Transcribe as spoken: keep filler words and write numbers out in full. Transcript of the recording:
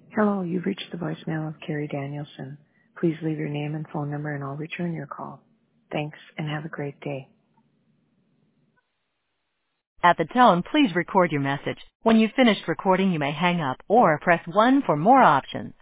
Hello, you've reached the voicemail of Carrie Danielson. Please leave your name and phone number and I'll return your call. Thanks and have a great day. At the tone, please record your message. When you've finished recording, you may hang up or press one for more options.